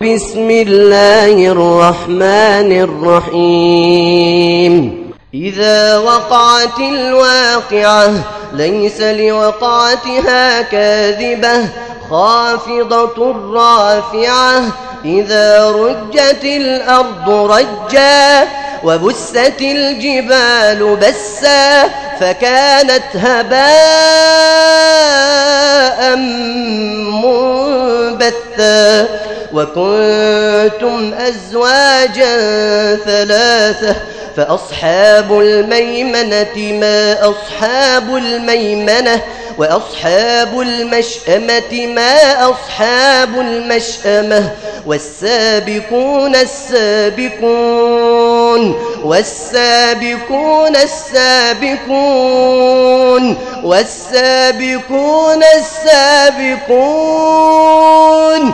بسم الله الرحمن الرحيم إذا وقعت الواقعة ليس لوقعتها كاذبة خافضة رافعة إذا رجت الأرض رجا وبست الجبال بسا فكانت هباء منبثا وكنتم أزواجا ثلاثة فأصحاب الميمنة ما أصحاب الميمنة وأصحاب المشأمة ما أصحاب المشأمة والسابقون السابقون والسابقون السابقون والسابقون السابقون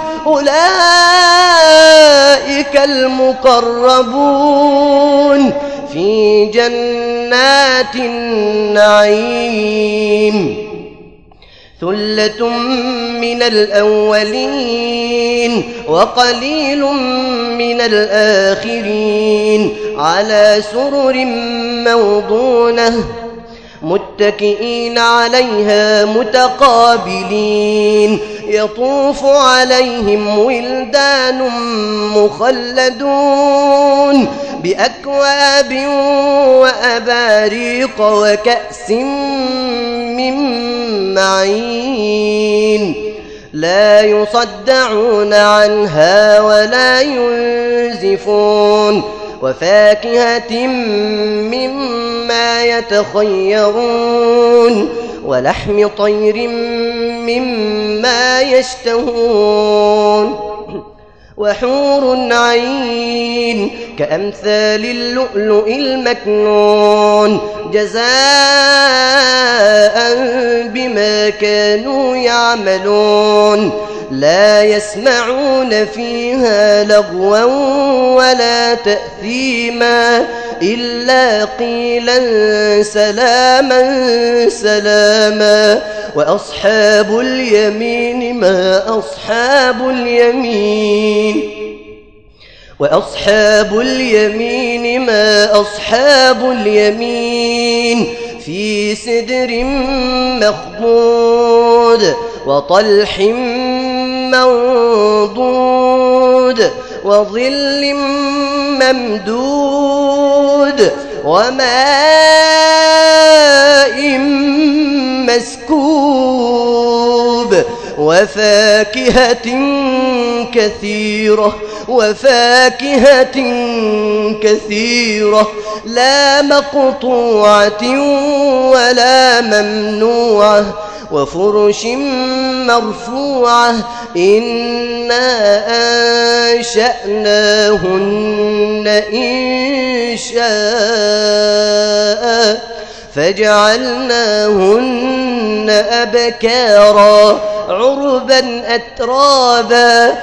أولئك المقربون في جنات النعيم ثلة من الأولين وقليل من الآخرين على سرر موضونة متكئين عليها متقابلين يطوف عليهم ولدان مخلدون بأكواب وأباريق وكأس من معين لا يصدعون عنها ولا ينزفون وفاكهة مما يتخيرون ولحم طير مما يشتهون وحور عين كأمثال اللؤلؤ المكنون جزاء بما كانوا يعملون لا يسمعون فيها لغوا ولا تأثيما إلا قيلا سلاما سلاما وأصحاب اليمين ما أصحاب اليمين وأصحاب اليمين ما أصحاب اليمين في سدر مخضود وطلح منضود وظل ممدود وماء مسكوب وفاكهة كثيرة لا مقطوعة ولا ممنوعة وفرش مرفوعة إنا أنشأناهن إنشاء فجعلناهن أبكارا عربا أترابا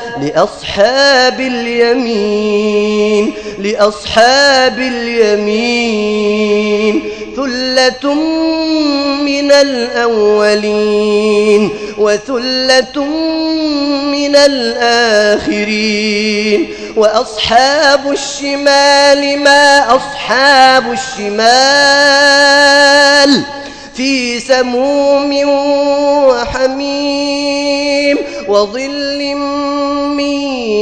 لأصحاب اليمين ثلة من الأولين وثلة من الآخرين وأصحاب الشمال ما أصحاب الشمال في سموم وحميم وظل من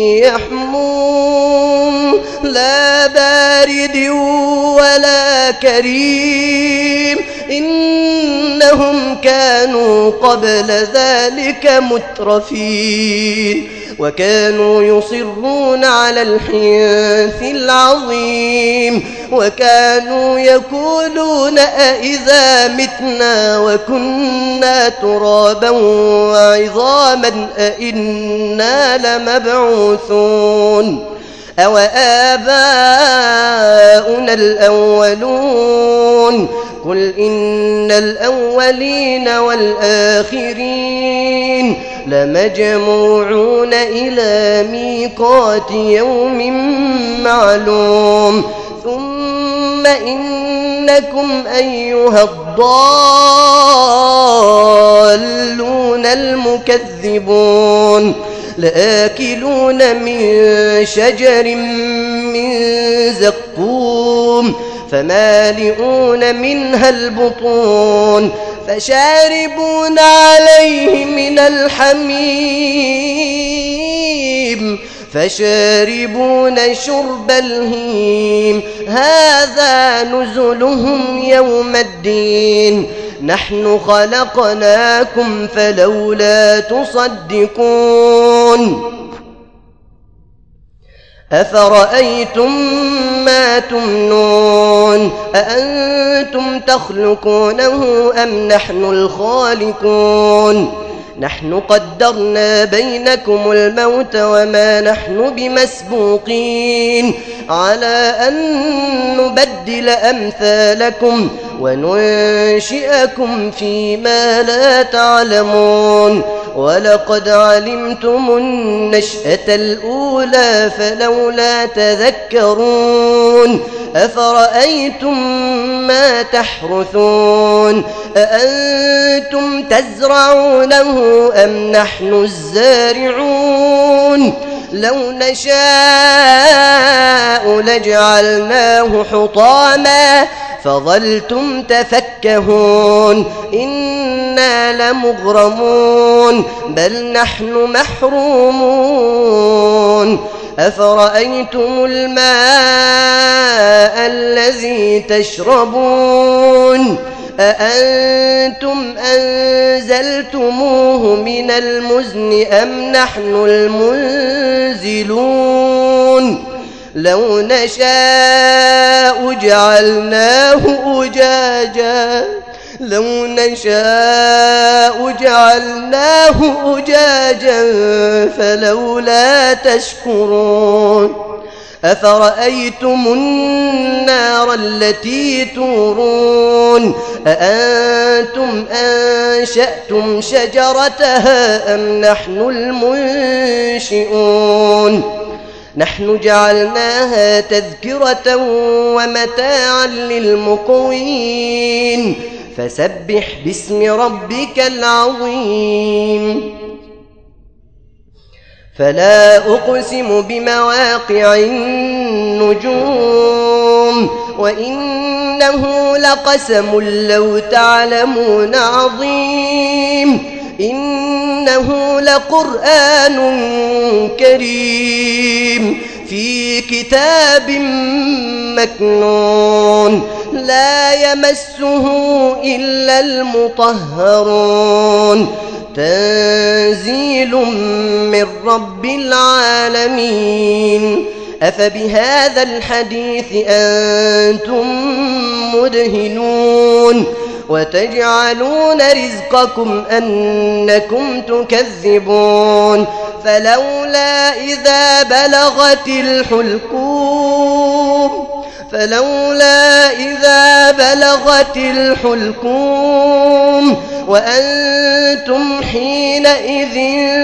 يحموم لا بارد ولا كريم إنهم كانوا قبل ذلك مترفين وكانوا يصرون على الحنث العظيم وكانوا يقولون أئذا متنا وكنا ترابا وعظاما أئنا لمبعوثون أو آباؤنا الأولون قل إن الأولين والآخرين لمجموعون إلى ميقات يوم معلوم ثم إنكم أيها الضالون المكذبون لآكلون من شجر من زقوم فمالئون منها البطون فشاربون عليه من الحميم فشاربون شرب الهيم هذا نزلهم يوم الدين نحن خلقناكم فلولا تصدقون أفرأيتم ما تمنون أأنتم تخلقونه أم نحن الخالقون نحن قدرنا بينكم الموت وما نحن بمسبوقين على أن نبدل أمثالكم وننشئكم فيما لا تعلمون ولقد علمتم النشأة الأولى فلولا تذكرون أفرأيتم ما تحرثون أأنتم تزرعونه أم نحن الزارعون لو نشاء لجعلناه حطاما فظلتم تفكهون إنا لمغرمون بل نحن محرومون أفرأيتم الماء الذي تشربون أأنتم أنزلتموه من المزن أم نحن المنزلون لو نشاء جعلناه أجاجا فلولا تشكرون أفرأيتم النار التي تورون أأنتم أنشأتم شجرتها أم نحن المنشئون نحن جعلناها تذكرة ومتاعا للمقوين فسبح باسم ربك العظيم فلا أقسم بمواقع النجوم وإنه لقسم لو تعلمون عظيم إنه لقرآن كريم في كتاب مكنون لا يمسه إلا المطهرون تنزيل من رب العالمين أفبهذا الحديث أنتم مدهنون وتجعلون رزقكم أنكم تكذبون فلولا إذا بلغت الحلقوم وأنتم حينئذ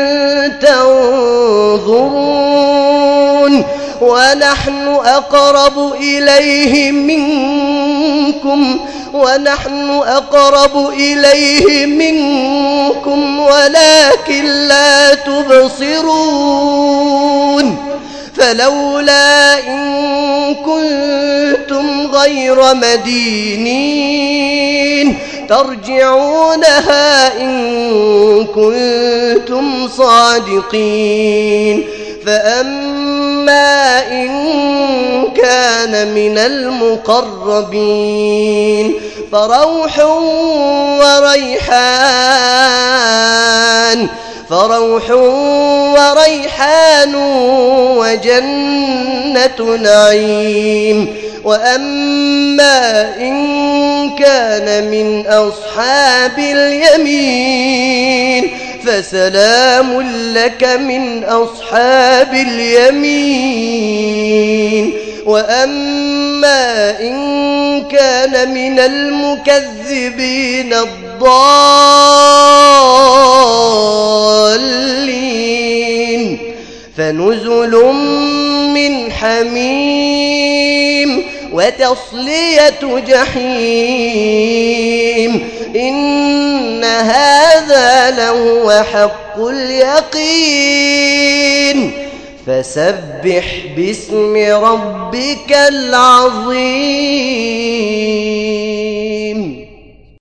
تنظرون ونحن أقرب إليه منكم ولكن لا تبصرون فلولا إن كنتم غير مدينين ترجعونها إن كنتم صادقين فأما إن كان من المقربين فروح وريحان وجنة نعيم وأما إن كان من أصحاب اليمين فسلام لك من أصحاب اليمين وأما إن كان من المكذبين الضالين فنزل من حميم وتصلية جحيم إن هذا لهو حق اليقين فسبح باسم ربك العظيم.